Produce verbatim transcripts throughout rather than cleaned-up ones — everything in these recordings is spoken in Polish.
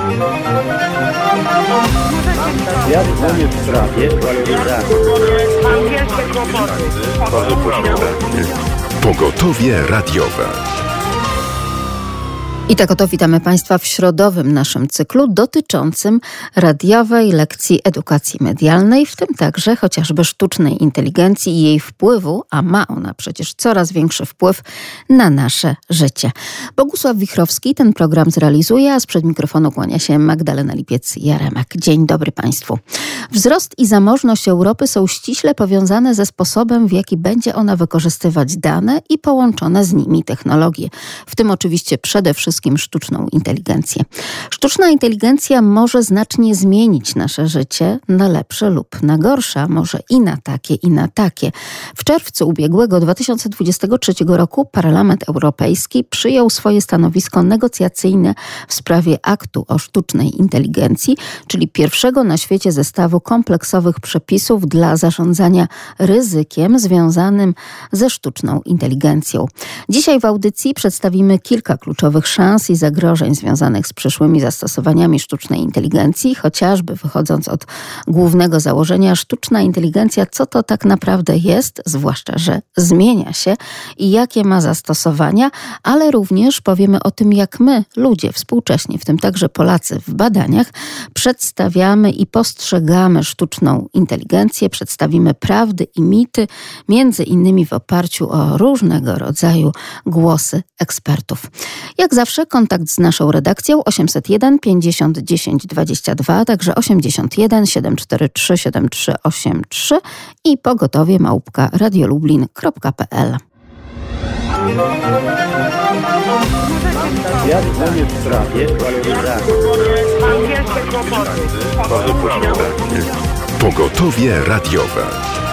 Ja dzwonię w sprawie waloryzacji. Pogotowie radiowe. I tak oto witamy Państwa w środowym naszym cyklu dotyczącym radiowej lekcji edukacji medialnej, w tym także chociażby sztucznej inteligencji i jej wpływu, a ma ona przecież coraz większy wpływ na nasze życie. Bogusław Wichrowski ten program zrealizuje, a sprzed mikrofonu kłania się Magdalena Lipiec-Jaremek. Dzień dobry Państwu. Wzrost i zamożność Europy są ściśle powiązane ze sposobem, w jaki będzie ona wykorzystywać dane i połączone z nimi technologie. W tym oczywiście przede wszystkim sztuczną inteligencję. Sztuczna inteligencja może znacznie zmienić nasze życie na lepsze lub na gorsze, a może i na takie, i na takie. W czerwcu ubiegłego dwa tysiące dwudziestego trzeciego roku Parlament Europejski przyjął swoje stanowisko negocjacyjne w sprawie aktu o sztucznej inteligencji, czyli pierwszego na świecie zestawu kompleksowych przepisów dla zarządzania ryzykiem związanym ze sztuczną inteligencją. Dzisiaj w audycji przedstawimy kilka kluczowych szans i zagrożeń związanych z przyszłymi zastosowaniami sztucznej inteligencji, chociażby wychodząc od głównego założenia sztuczna inteligencja, co to tak naprawdę jest, zwłaszcza, że zmienia się i jakie ma zastosowania, ale również powiemy o tym, jak my, ludzie współcześnie, w tym także Polacy w badaniach, przedstawiamy i postrzegamy sztuczną inteligencję, przedstawimy prawdy i mity, między innymi w oparciu o różnego rodzaju głosy ekspertów. Jak zawsze kontakt z naszą redakcją osiemset jeden pięćdziesiąt dziesięć dwadzieścia dwa, także osiemdziesiąt jeden siedem cztery trzy siedem trzy osiem trzy i pogotowie małpka radiolublin kropka p l. Ja dzwonię w sprawie waloryzacji. Pogotowie radiowe.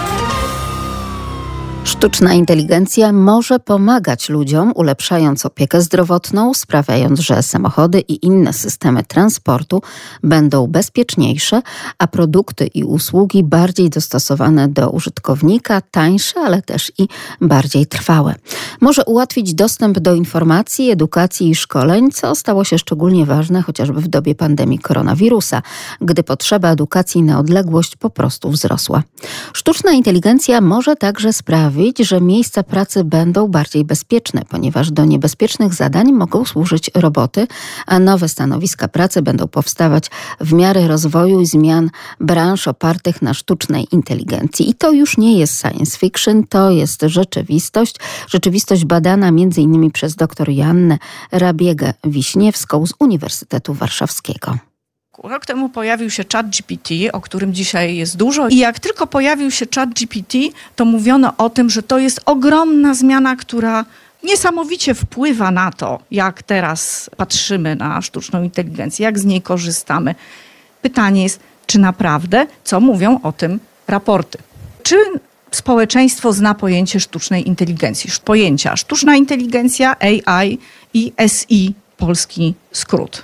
Sztuczna inteligencja może pomagać ludziom, ulepszając opiekę zdrowotną, sprawiając, że samochody i inne systemy transportu będą bezpieczniejsze, a produkty i usługi bardziej dostosowane do użytkownika, tańsze, ale też i bardziej trwałe. Może ułatwić dostęp do informacji, edukacji i szkoleń, co stało się szczególnie ważne chociażby w dobie pandemii koronawirusa, gdy potrzeba edukacji na odległość po prostu wzrosła. Sztuczna inteligencja może także sprawić, że miejsca pracy będą bardziej bezpieczne, ponieważ do niebezpiecznych zadań mogą służyć roboty, a nowe stanowiska pracy będą powstawać w miarę rozwoju i zmian branż opartych na sztucznej inteligencji. I to już nie jest science fiction, to jest rzeczywistość. Rzeczywistość badana między innymi przez dr Joannę Rabiegę-Wiśniewską z Uniwersytetu Warszawskiego. Rok temu pojawił się ChatGPT, o którym dzisiaj jest dużo. I jak tylko pojawił się ChatGPT, to mówiono o tym, że to jest ogromna zmiana, która niesamowicie wpływa na to, jak teraz patrzymy na sztuczną inteligencję, jak z niej korzystamy. Pytanie jest, czy naprawdę, co mówią o tym raporty? Czy społeczeństwo zna pojęcie sztucznej inteligencji? Pojęcia sztuczna inteligencja, A I i S I, polski skrót.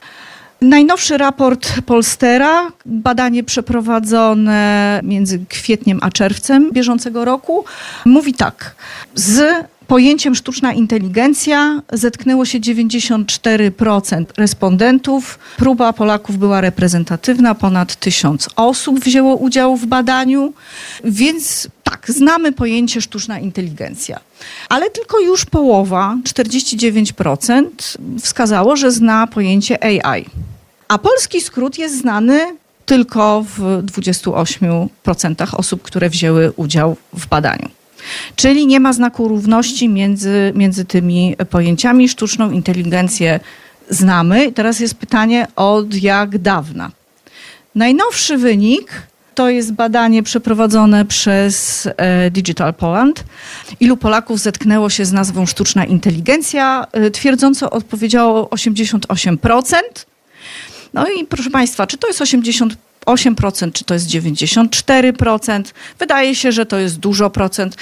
Najnowszy raport Polstera, badanie przeprowadzone między kwietniem a czerwcem bieżącego roku, mówi tak. Z pojęciem sztuczna inteligencja zetknęło się dziewięćdziesiąt cztery procent respondentów. Próba Polaków była reprezentatywna, ponad tysiąc osób wzięło udział w badaniu, więc tak, znamy pojęcie sztuczna inteligencja. Ale tylko już połowa, czterdzieści dziewięć procent wskazało, że zna pojęcie A I. A polski skrót jest znany tylko w dwudziestu ośmiu procentach osób, które wzięły udział w badaniu. Czyli nie ma znaku równości między, między tymi pojęciami. Sztuczną inteligencję znamy. I teraz jest pytanie, od jak dawna? Najnowszy wynik to jest badanie przeprowadzone przez Digital Poland. Ilu Polaków zetknęło się z nazwą sztuczna inteligencja? Twierdząco odpowiedziało osiemdziesiąt osiem procent. No i proszę Państwa, czy to jest osiemdziesiąt osiem procent, czy to jest dziewięćdziesiąt cztery procent? Wydaje się, że to jest dużo procent.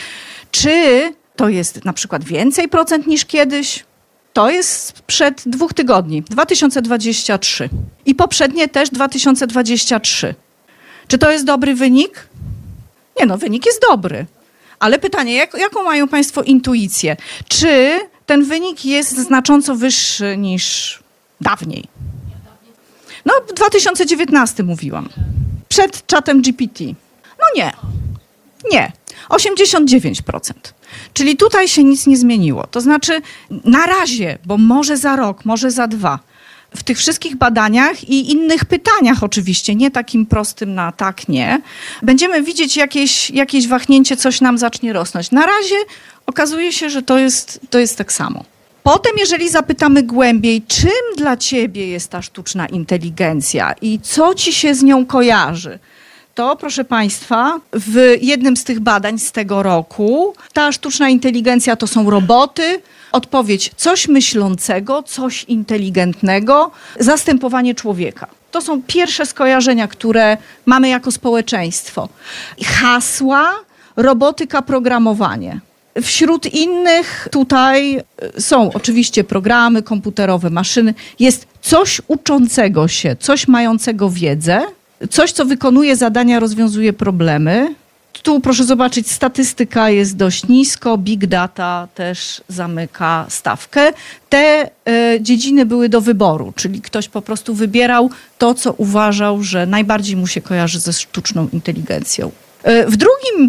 Czy to jest na przykład więcej procent niż kiedyś? To jest sprzed dwóch tygodni, dwa tysiące dwudziesty trzeci. I poprzednie też dwa tysiące dwudziesty trzeci. Czy to jest dobry wynik? Nie no, wynik jest dobry. Ale pytanie, jak, jaką mają Państwo intuicję? Czy ten wynik jest znacząco wyższy niż dawniej? No, w dwa tysiące dziewiętnastym mówiłam. Przed czatem G P T. No nie. Nie. osiemdziesiąt dziewięć procent. Czyli tutaj się nic nie zmieniło. To znaczy na razie, bo może za rok, może za dwa, w tych wszystkich badaniach i innych pytaniach oczywiście, nie takim prostym na tak, nie, będziemy widzieć jakieś, jakieś wahnięcie, coś nam zacznie rosnąć. Na razie okazuje się, że to jest, to jest tak samo. Potem, jeżeli zapytamy głębiej, czym dla ciebie jest ta sztuczna inteligencja i co ci się z nią kojarzy, to proszę Państwa, w jednym z tych badań z tego roku ta sztuczna inteligencja to są roboty, odpowiedź coś myślącego, coś inteligentnego, zastępowanie człowieka. To są pierwsze skojarzenia, które mamy jako społeczeństwo. Hasła, robotyka, programowanie. Wśród innych tutaj są oczywiście programy komputerowe, maszyny. Jest coś uczącego się, coś mającego wiedzę, coś, co wykonuje zadania, rozwiązuje problemy. Tu proszę zobaczyć, statystyka jest dość nisko, big data też zamyka stawkę. Te y, dziedziny były do wyboru, czyli ktoś po prostu wybierał to, co uważał, że najbardziej mu się kojarzy ze sztuczną inteligencją. Y, w drugim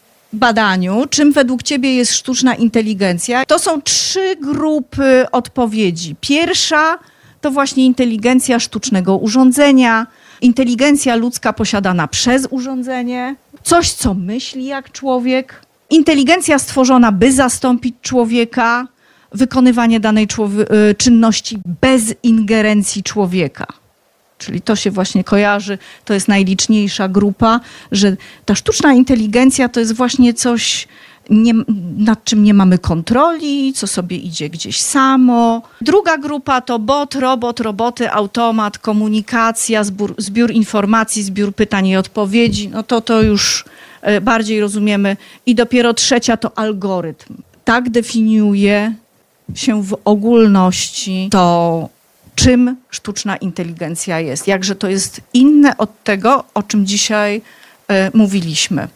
badaniu, czym według ciebie jest sztuczna inteligencja, to są trzy grupy odpowiedzi. Pierwsza to właśnie inteligencja sztucznego urządzenia, inteligencja ludzka posiadana przez urządzenie, coś, co myśli jak człowiek, inteligencja stworzona, by zastąpić człowieka, wykonywanie danej człowie- czynności bez ingerencji człowieka. Czyli to się właśnie kojarzy, to jest najliczniejsza grupa, że ta sztuczna inteligencja to jest właśnie coś, nie, nad czym nie mamy kontroli, co sobie idzie gdzieś samo. Druga grupa to bot, robot, roboty, automat, komunikacja, zbiór, zbiór informacji, zbiór pytań i odpowiedzi. No to to już bardziej rozumiemy. I dopiero trzecia to algorytm. Tak definiuje się w ogólności to, czym sztuczna inteligencja jest. Jakże to jest inne od tego, o czym dzisiaj y, mówiliśmy.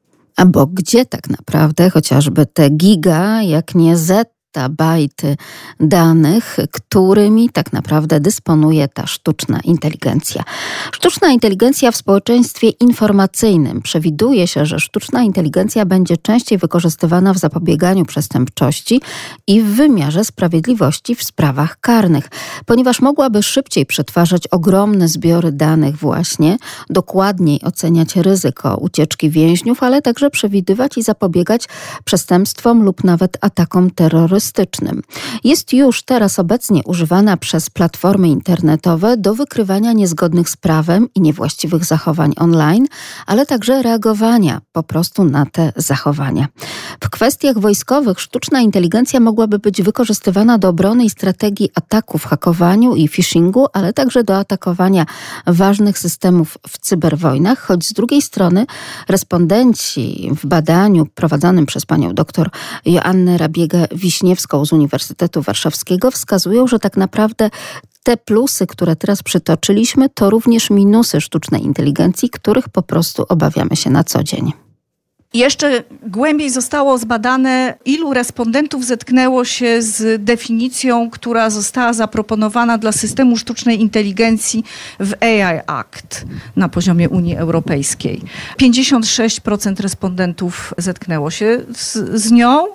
A bo gdzie tak naprawdę chociażby te giga, jak nie zetabajty danych, którymi tak naprawdę dysponuje ta sztuczna inteligencja? Sztuczna inteligencja w społeczeństwie informacyjnym. Przewiduje się, że sztuczna inteligencja będzie częściej wykorzystywana w zapobieganiu przestępczości i w wymiarze sprawiedliwości w sprawach karnych, ponieważ mogłaby szybciej przetwarzać ogromne zbiory danych właśnie, dokładniej oceniać ryzyko ucieczki więźniów, ale także przewidywać i zapobiegać przestępstwom lub nawet atakom terrorystycznym. Jest już teraz obecnie używana przez platformy internetowe do wykrywania niezgodnych z prawem i niewłaściwych zachowań online, ale także reagowania po prostu na te zachowania. W kwestiach wojskowych sztuczna inteligencja mogłaby być wykorzystywana do obrony i strategii ataków, hakowaniu i phishingu, ale także do atakowania ważnych systemów w cyberwojnach, choć z drugiej strony respondenci w badaniu prowadzonym przez panią dr Joannę Rabiegę-Wiśniewską z Uniwersytetu Warszawskiego wskazują, że tak naprawdę te plusy, które teraz przytoczyliśmy, to również minusy sztucznej inteligencji, których po prostu obawiamy się na co dzień. Jeszcze głębiej zostało zbadane, ilu respondentów zetknęło się z definicją, która została zaproponowana dla systemu sztucznej inteligencji w A I Act na poziomie Unii Europejskiej. pięćdziesiąt sześć procent respondentów zetknęło się z, z nią,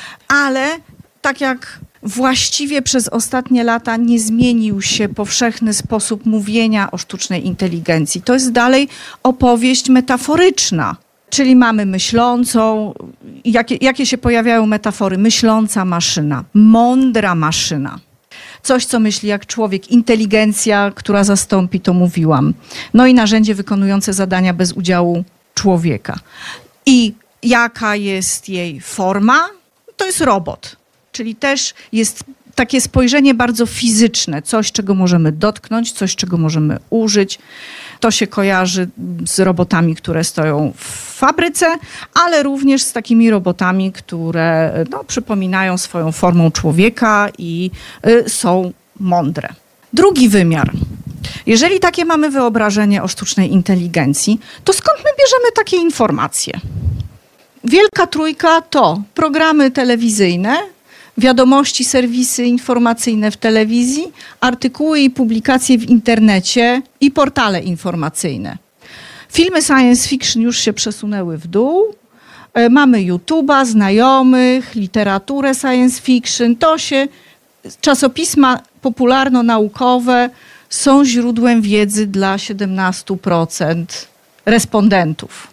ale tak jak właściwie przez ostatnie lata nie zmienił się powszechny sposób mówienia o sztucznej inteligencji. To jest dalej opowieść metaforyczna. Czyli mamy myślącą, jakie, jakie się pojawiają metafory? Myśląca maszyna, mądra maszyna. Coś, co myśli jak człowiek, inteligencja, która zastąpi, to mówiłam. No i narzędzie wykonujące zadania bez udziału człowieka. I jaka jest jej forma? To jest robot. Czyli też jest takie spojrzenie bardzo fizyczne, coś, czego możemy dotknąć, coś, czego możemy użyć. To się kojarzy z robotami, które stoją w fabryce, ale również z takimi robotami, które no, przypominają swoją formą człowieka i y, są mądre. Drugi wymiar. Jeżeli takie mamy wyobrażenie o sztucznej inteligencji, to skąd my bierzemy takie informacje? Wielka trójka to programy telewizyjne, wiadomości, serwisy informacyjne w telewizji, artykuły i publikacje w internecie i portale informacyjne. Filmy science fiction już się przesunęły w dół. Mamy YouTube'a, znajomych, literaturę science fiction. To się, czasopisma popularno-naukowe są źródłem wiedzy dla siedemnastu procent respondentów.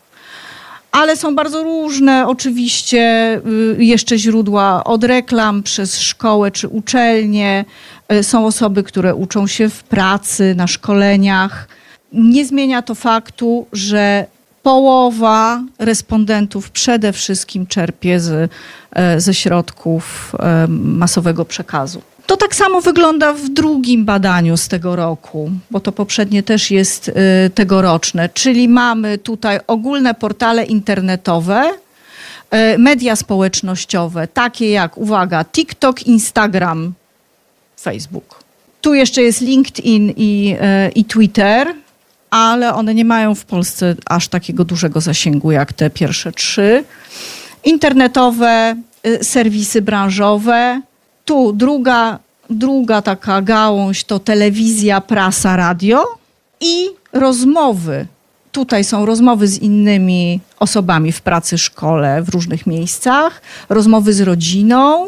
Ale są bardzo różne oczywiście jeszcze źródła od reklam przez szkołę czy uczelnię. Są osoby, które uczą się w pracy, na szkoleniach. Nie zmienia to faktu, że połowa respondentów przede wszystkim czerpie z, ze środków masowego przekazu. To tak samo wygląda w drugim badaniu z tego roku, bo to poprzednie też jest tegoroczne, czyli mamy tutaj ogólne portale internetowe, media społecznościowe, takie jak, uwaga, TikTok, Instagram, Facebook. Tu jeszcze jest LinkedIn i, i Twitter, ale one nie mają w Polsce aż takiego dużego zasięgu jak te pierwsze trzy. Internetowe, serwisy branżowe. Tu druga, druga taka gałąź to telewizja, prasa, radio i rozmowy. Tutaj są rozmowy z innymi osobami w pracy, szkole, w różnych miejscach. Rozmowy z rodziną.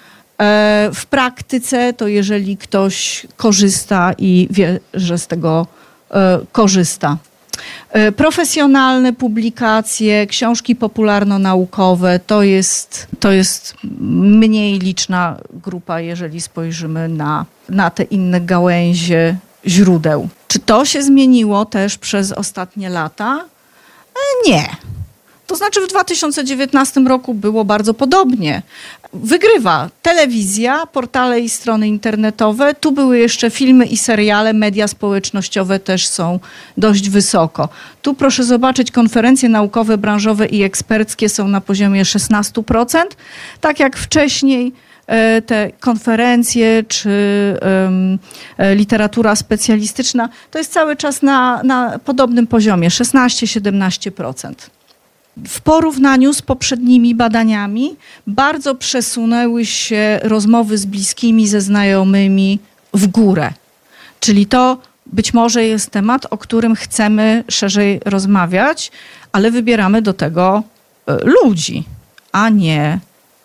W praktyce to jeżeli ktoś korzysta i wie, że z tego korzysta. Profesjonalne publikacje, książki popularno-naukowe to jest, to jest mniej liczna grupa, jeżeli spojrzymy na, na te inne gałęzie źródeł. Czy to się zmieniło też przez ostatnie lata? Nie. To znaczy w dwa tysiące dziewiętnastym roku było bardzo podobnie. Wygrywa telewizja, portale i strony internetowe. Tu były jeszcze filmy i seriale, media społecznościowe też są dość wysoko. Tu proszę zobaczyć, konferencje naukowe, branżowe i eksperckie są na poziomie szesnaście procent. Tak jak wcześniej te konferencje czy um, literatura specjalistyczna, to jest cały czas na, na podobnym poziomie, szesnaście do siedemnastu procent. W porównaniu z poprzednimi badaniami bardzo przesunęły się rozmowy z bliskimi, ze znajomymi w górę. Czyli to być może jest temat, o którym chcemy szerzej rozmawiać, ale wybieramy do tego ludzi, a nie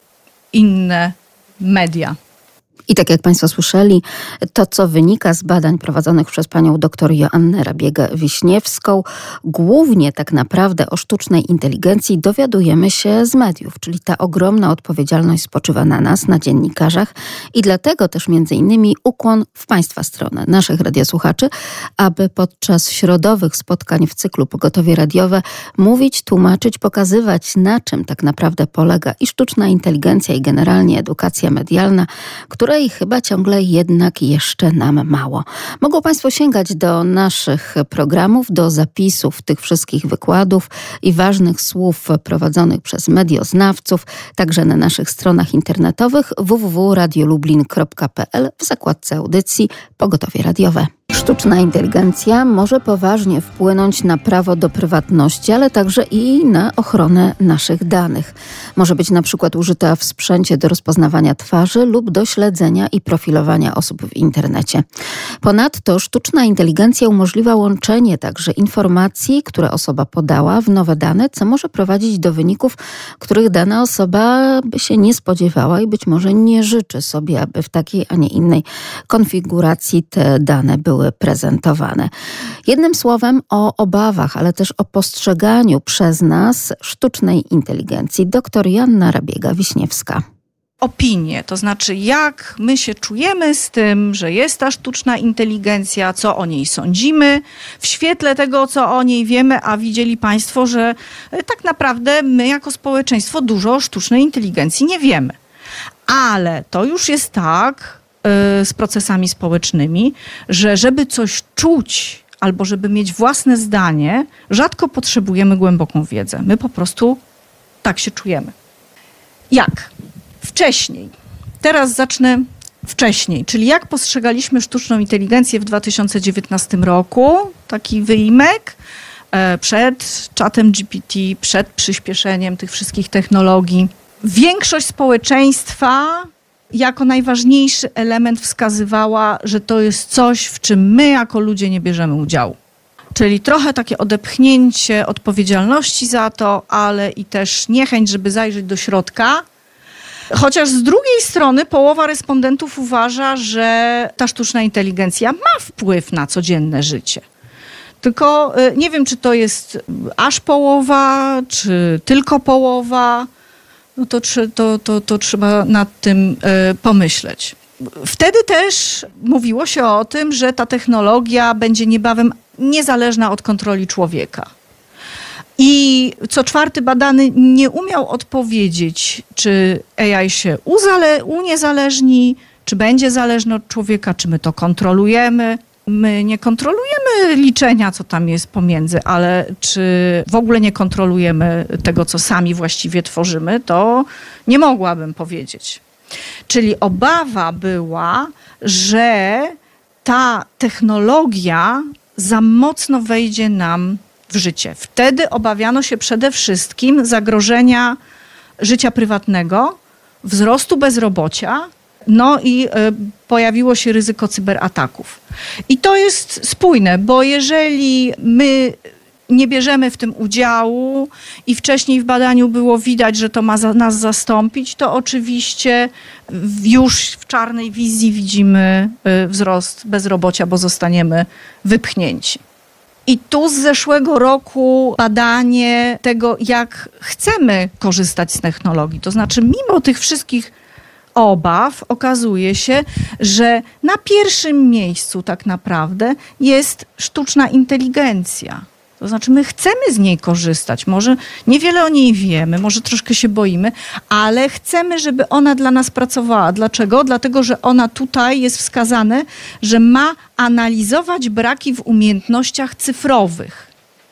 inne media. I tak jak Państwo słyszeli, to co wynika z badań prowadzonych przez panią dr Joannę Rabiegę-Wiśniewską, głównie tak naprawdę o sztucznej inteligencji dowiadujemy się z mediów, czyli ta ogromna odpowiedzialność spoczywa na nas, na dziennikarzach i dlatego też między innymi ukłon w Państwa stronę, naszych radiosłuchaczy, aby podczas środowych spotkań w cyklu Pogotowie Radiowe mówić, tłumaczyć, pokazywać, na czym tak naprawdę polega i sztuczna inteligencja i generalnie edukacja medialna, która i chyba ciągle jednak jeszcze nam mało. Mogą Państwo sięgać do naszych programów, do zapisów tych wszystkich wykładów i ważnych słów prowadzonych przez medioznawców, także na naszych stronach internetowych w w w kropka radio lublin kropka p l w zakładce audycji Pogotowie Radiowe. Sztuczna inteligencja może poważnie wpłynąć na prawo do prywatności, ale także i na ochronę naszych danych. Może być na przykład użyta w sprzęcie do rozpoznawania twarzy lub do śledzenia i profilowania osób w internecie. Ponadto sztuczna inteligencja umożliwia łączenie także informacji, które osoba podała, w nowe dane, co może prowadzić do wyników, których dana osoba by się nie spodziewała i być może nie życzy sobie, aby w takiej, a nie innej konfiguracji te dane były prezentowane. Jednym słowem o obawach, ale też o postrzeganiu przez nas sztucznej inteligencji. Doktor Joanna Rabiega-Wiśniewska. Opinie, to znaczy jak my się czujemy z tym, że jest ta sztuczna inteligencja, co o niej sądzimy, w świetle tego, co o niej wiemy, a widzieli Państwo, że tak naprawdę my jako społeczeństwo dużo o sztucznej inteligencji nie wiemy. Ale to już jest tak z procesami społecznymi, że żeby coś czuć albo żeby mieć własne zdanie, rzadko potrzebujemy głęboką wiedzę. My po prostu tak się czujemy. Jak? Wcześniej. Teraz zacznę wcześniej, czyli jak postrzegaliśmy sztuczną inteligencję w dwa tysiące dziewiętnastym roku, taki wyimek, przed czatem G P T, przed przyspieszeniem tych wszystkich technologii. Większość społeczeństwa jako najważniejszy element wskazywała, że to jest coś, w czym my jako ludzie nie bierzemy udziału. Czyli trochę takie odepchnięcie odpowiedzialności za to, ale i też niechęć, żeby zajrzeć do środka. Chociaż z drugiej strony połowa respondentów uważa, że ta sztuczna inteligencja ma wpływ na codzienne życie. Tylko nie wiem, czy to jest aż połowa, czy tylko połowa. No to, to, to, to trzeba nad tym pomyśleć. Wtedy też mówiło się o tym, że ta technologia będzie niebawem niezależna od kontroli człowieka. I co czwarty badany nie umiał odpowiedzieć, czy A I się uzale- uniezależni, czy będzie zależny od człowieka, czy my to kontrolujemy. My nie kontrolujemy liczenia, co tam jest pomiędzy, ale czy w ogóle nie kontrolujemy tego, co sami właściwie tworzymy, to nie mogłabym powiedzieć. Czyli obawa była, że ta technologia za mocno wejdzie nam w życie. Wtedy obawiano się przede wszystkim zagrożenia życia prywatnego, wzrostu bezrobocia, no i y, pojawiło się ryzyko cyberataków. I to jest spójne, bo jeżeli my nie bierzemy w tym udziału i wcześniej w badaniu było widać, że to ma za, nas zastąpić, to oczywiście już w czarnej wizji widzimy y, wzrost bezrobocia, bo zostaniemy wypchnięci. I tu z zeszłego roku badanie tego, jak chcemy korzystać z technologii. To znaczy, mimo tych wszystkich obaw okazuje się, że na pierwszym miejscu tak naprawdę jest sztuczna inteligencja. To znaczy, my chcemy z niej korzystać. Może niewiele o niej wiemy, może troszkę się boimy, ale chcemy, żeby ona dla nas pracowała. Dlaczego? Dlatego, że ona tutaj jest wskazane, że ma analizować braki w umiejętnościach cyfrowych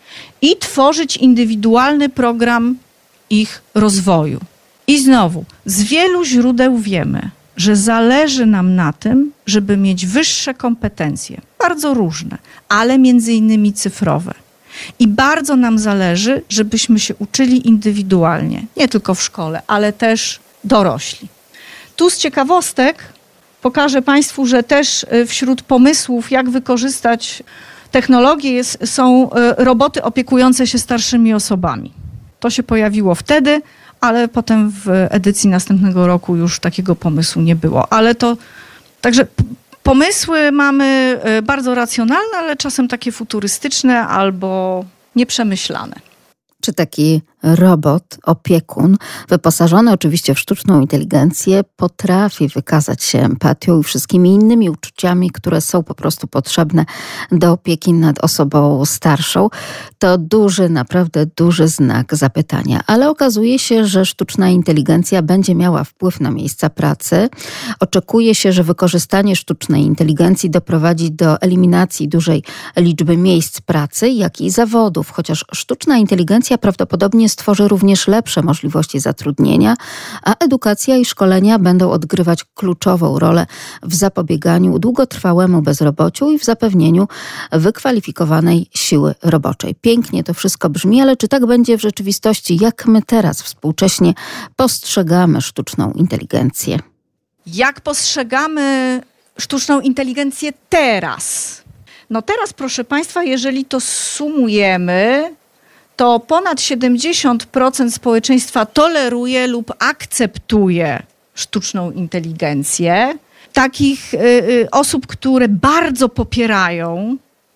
i tworzyć indywidualny program ich rozwoju. I znowu, z wielu źródeł wiemy, że zależy nam na tym, żeby mieć wyższe kompetencje, bardzo różne, ale między innymi cyfrowe. I bardzo nam zależy, żebyśmy się uczyli indywidualnie, nie tylko w szkole, ale też dorośli. Tu z ciekawostek pokażę Państwu, że też wśród pomysłów, jak wykorzystać technologię, jest, są roboty opiekujące się starszymi osobami. To się pojawiło wtedy, ale potem w edycji następnego roku już takiego pomysłu nie było. Ale to, także pomysły mamy bardzo racjonalne, ale czasem takie futurystyczne albo nieprzemyślane. Czy taki robot, opiekun, wyposażony oczywiście w sztuczną inteligencję, potrafi wykazać się empatią i wszystkimi innymi uczuciami, które są po prostu potrzebne do opieki nad osobą starszą? To duży, naprawdę duży znak zapytania. Ale okazuje się, że sztuczna inteligencja będzie miała wpływ na miejsca pracy. Oczekuje się, że wykorzystanie sztucznej inteligencji doprowadzi do eliminacji dużej liczby miejsc pracy, jak i zawodów, chociaż sztuczna inteligencja prawdopodobnie stworzy również lepsze możliwości zatrudnienia, a edukacja i szkolenia będą odgrywać kluczową rolę w zapobieganiu długotrwałemu bezrobociu i w zapewnieniu wykwalifikowanej siły roboczej. Pięknie to wszystko brzmi, ale czy tak będzie w rzeczywistości? Jak my teraz współcześnie postrzegamy sztuczną inteligencję? Jak postrzegamy sztuczną inteligencję teraz? No teraz, proszę Państwa, jeżeli to sumujemy, to ponad siedemdziesiąt procent społeczeństwa toleruje lub akceptuje sztuczną inteligencję. Takich y, y, osób, które bardzo popierają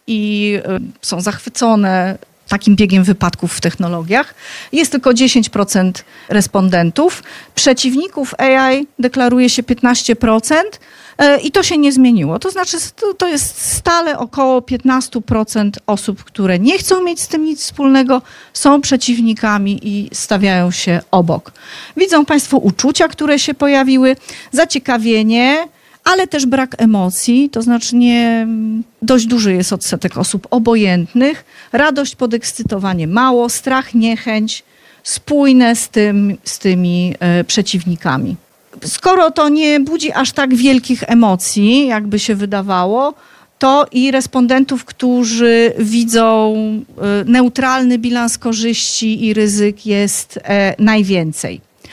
i y, są zachwycone takim biegiem wypadków w technologiach, jest tylko dziesięć procent respondentów. Przeciwników A I deklaruje się piętnaście procent. I to się nie zmieniło. To znaczy, to jest stale około piętnaście procent osób, które nie chcą mieć z tym nic wspólnego, są przeciwnikami i stawiają się obok. Widzą Państwo uczucia, które się pojawiły, zaciekawienie, ale też brak emocji, to znaczy nie, dość duży jest odsetek osób obojętnych, radość, podekscytowanie mało, strach, niechęć, spójne z, tym, z tymi e, przeciwnikami. Skoro to nie budzi aż tak wielkich emocji, jakby się wydawało, to i respondentów, którzy widzą neutralny bilans korzyści i ryzyk, jest najwięcej.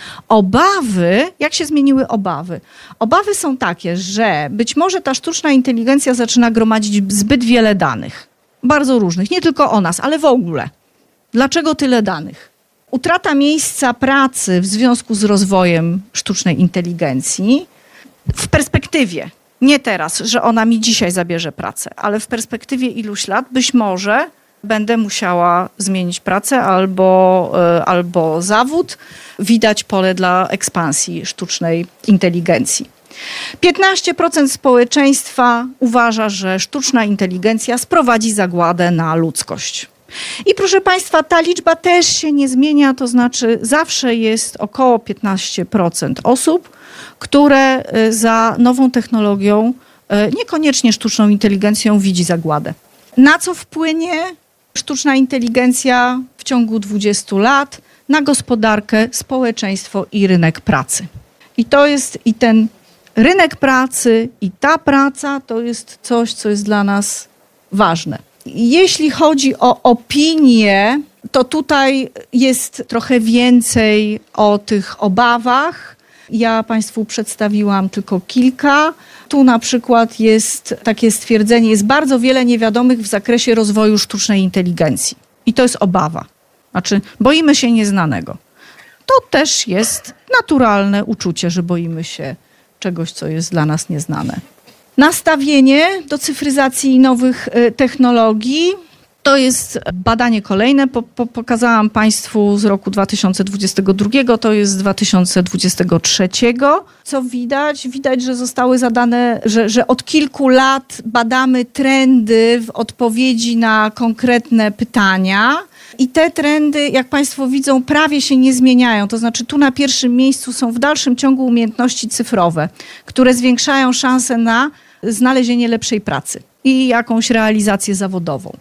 Obawy, jak się zmieniły obawy? Obawy są takie, że być może ta sztuczna inteligencja zaczyna gromadzić zbyt wiele danych. Bardzo różnych, nie tylko o nas, ale w ogóle. Dlaczego tyle danych? Utrata miejsca pracy w związku z rozwojem sztucznej inteligencji w perspektywie, nie teraz, że ona mi dzisiaj zabierze pracę, ale w perspektywie iluś lat być może będę musiała zmienić pracę albo, albo zawód. Widać pole dla ekspansji sztucznej inteligencji. piętnaście procent społeczeństwa uważa, że sztuczna inteligencja sprowadzi zagładę na ludzkość. I proszę Państwa, ta liczba też się nie zmienia, to znaczy zawsze jest około piętnaście procent osób, które za nową technologią, niekoniecznie sztuczną inteligencją, widzi zagładę. Na co wpłynie sztuczna inteligencja w ciągu dwudziestu lat? Na gospodarkę, społeczeństwo i rynek pracy. I to jest i ten rynek pracy, i ta praca to jest coś, co jest dla nas ważne. Jeśli chodzi o opinię, to tutaj jest trochę więcej o tych obawach. Ja Państwu przedstawiłam tylko kilka. Tu na przykład jest takie stwierdzenie, jest bardzo wiele niewiadomych w zakresie rozwoju sztucznej inteligencji. I to jest obawa. Znaczy, boimy się nieznanego. To też jest naturalne uczucie, że boimy się czegoś, co jest dla nas nieznane. Nastawienie do cyfryzacji i nowych technologii. To jest badanie kolejne, po, po, pokazałam Państwu z roku dwa tysiące dwudziestego drugiego, to jest z dwa tysiące dwudziestego trzeciego. Co widać? Widać, że zostały zadane, że, że od kilku lat badamy trendy w odpowiedzi na konkretne pytania. I te trendy, jak Państwo widzą, prawie się nie zmieniają. To znaczy tu na pierwszym miejscu są w dalszym ciągu umiejętności cyfrowe, które zwiększają szanse na znalezienie lepszej pracy i jakąś realizację zawodową.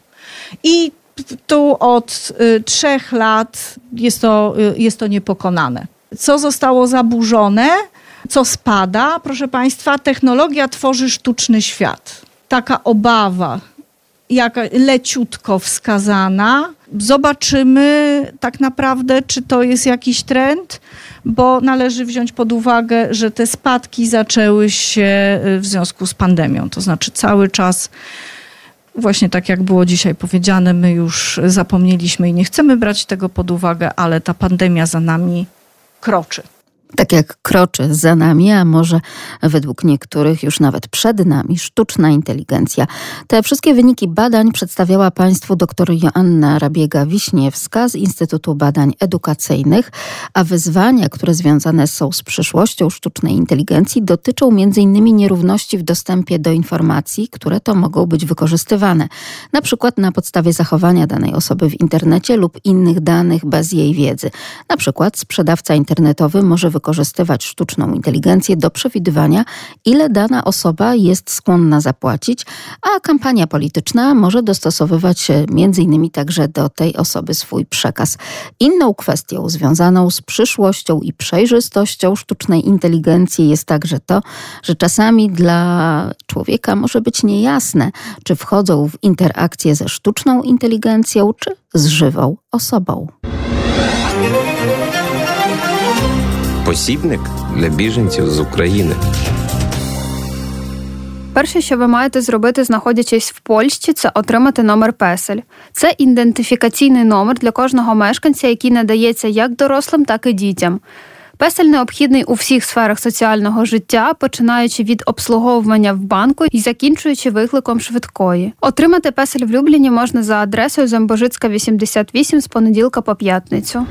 I tu od y, trzech lat jest to, y, jest to niepokonane. Co zostało zaburzone? Co spada? Proszę Państwa, technologia tworzy sztuczny świat. Taka obawa, jaka leciutko wskazana. Zobaczymy tak naprawdę, czy to jest jakiś trend, bo należy wziąć pod uwagę, że te spadki zaczęły się w związku z pandemią. To znaczy cały czas, właśnie tak jak było dzisiaj powiedziane, my już zapomnieliśmy i nie chcemy brać tego pod uwagę, ale ta pandemia za nami kroczy. Tak jak kroczy za nami, a może według niektórych już nawet przed nami, sztuczna inteligencja. Te wszystkie wyniki badań przedstawiała Państwu dr Joanna Rabiega-Wiśniewska z Instytutu Badań Edukacyjnych, a wyzwania, które związane są z przyszłością sztucznej inteligencji, dotyczą między innymi nierówności w dostępie do informacji, które to mogą być wykorzystywane. Na przykład na podstawie zachowania danej osoby w internecie lub innych danych bez jej wiedzy. Na przykład sprzedawca internetowy może wykorzystywać wykorzystywać sztuczną inteligencję do przewidywania, ile dana osoba jest skłonna zapłacić, a kampania polityczna może dostosowywać się między innymi także do tej osoby swój przekaz. Inną kwestią związaną z przyszłością i przejrzystością sztucznej inteligencji jest także to, że czasami dla człowieka może być niejasne, czy wchodzą w interakcję ze sztuczną inteligencją, czy z żywą osobą. Посібник для біженців з України. Перше, що ви маєте зробити, знаходячись в Польщі, це отримати номер песель. Це ідентифікаційний номер для кожного мешканця, який надається як дорослим, так і дітям. Песель необхідний у всіх сферах соціального життя, починаючи від обслуговування в банку і закінчуючи викликом швидкої. Отримати песель в Любліні можна за адресою Замбожицька, вісімдесят вісім з понеділка по п'ятницю.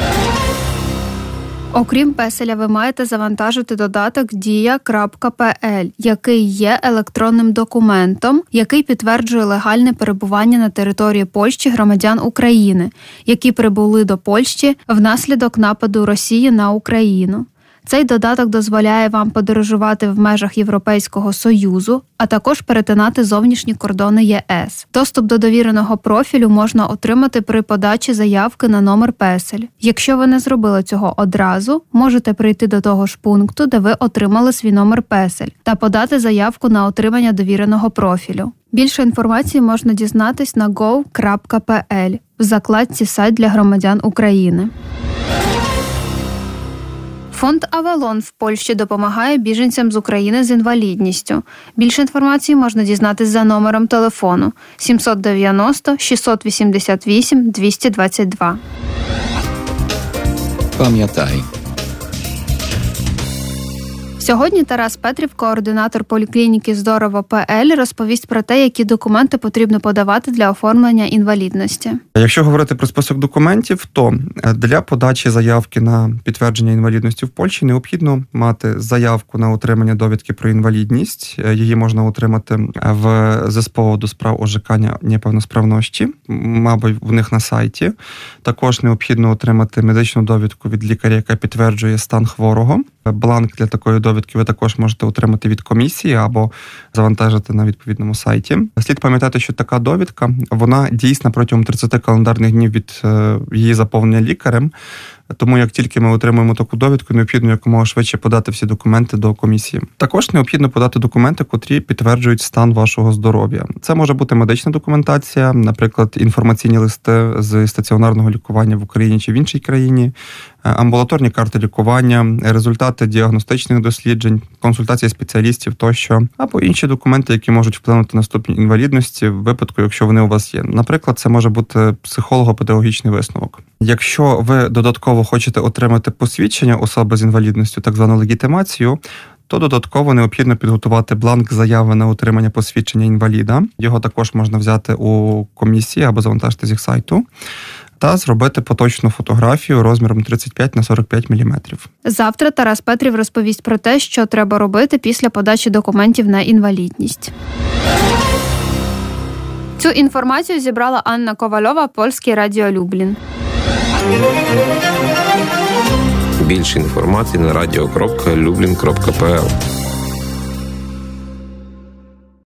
Окрім песеля, ви маєте завантажити додаток дія крапка пе ель, який є електронним документом, який підтверджує легальне перебування на території Польщі громадян України, які прибули до Польщі внаслідок нападу Росії на Україну. Цей додаток дозволяє вам подорожувати в межах Європейського Союзу, а також перетинати зовнішні кордони є ес. Доступ до довіреного профілю можна отримати при подачі заявки на номер песель. Якщо ви не зробили цього одразу, можете прийти до того ж пункту, де ви отримали свій номер песель, та подати заявку на отримання довіреного профілю. Більше інформації можна дізнатись на гов крапка пе ель в закладці «Сайт для громадян України». Фонд «Авалон» в Польщі допомагає біженцям з України з інвалідністю. Більше інформації можна дізнатись за номером телефону сімсот дев'яносто шістсот вісімдесят вісім двісті двадцять два. Пам'ятай. Сьогодні Тарас Петрів, координатор поліклініки «Здорово.ПЛ», розповість про те, які документи потрібно подавати для оформлення інвалідності. Якщо говорити про список документів, то для подачі заявки на підтвердження інвалідності в Польщі необхідно мати заявку на отримання довідки про інвалідність. Її можна отримати в зе ес пе о до справ ожикання неповносправності, мабуть, в них на сайті. Також необхідно отримати медичну довідку від лікаря, яка підтверджує стан хворого. Бланк для такої довідки ви також можете отримати від комісії або завантажити на відповідному сайті. Слід пам'ятати, що така довідка, вона дійсна протягом тридцять календарних днів від її заповнення лікарем. Тому як тільки ми отримуємо таку довідку, необхідно якомога швидше подати всі документи до комісії. Також необхідно подати документи, котрі підтверджують стан вашого здоров'я. Це може бути медична документація, наприклад, інформаційні листи з стаціонарного лікування в Україні чи в іншій країні, амбулаторні карти лікування, результати діагностичних досліджень, консультації спеціалістів тощо, або інші документи, які можуть вплинути на ступінь інвалідності в випадку, якщо вони у вас є. Наприклад, це може бути психолого-педагогічний висновок. Якщо ви додатково хочете отримати посвідчення особи з інвалідністю, так звану легітимацію, то додатково необхідно підготувати бланк заяви на отримання посвідчення інваліда. Його також можна взяти у комісії або завантажити з їх сайту. Та зробити поточну фотографію розміром тридцять п'ять на сорок п'ять міліметрів. Завтра Тарас Петрів розповість про те, що треба робити після подачі документів на інвалідність. Цю інформацію зібрала Анна Ковальова, Польське радіо Люблін. Більше інформації на радіо крапка люблін крапка пе ел.